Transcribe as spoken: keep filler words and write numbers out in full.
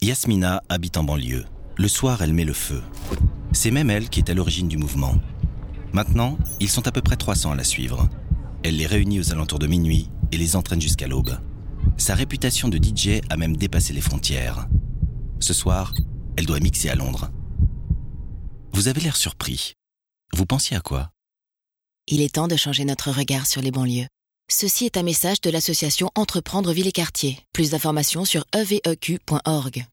Yasmina habite en banlieue. Le soir, elle met le feu. C'est même elle qui est à l'origine du mouvement. Maintenant, ils sont à peu près trois cents à la suivre. Elle les réunit aux alentours de minuit et les entraîne jusqu'à l'aube. Sa réputation de D J a même dépassé les frontières. Ce soir, elle doit mixer à Londres. Vous avez l'air surpris. Vous pensiez à quoi ? Il est temps de changer notre regard sur les banlieues. Ceci est un message de l'association Entreprendre Ville et Quartier. Plus d'informations sur e v e q point org.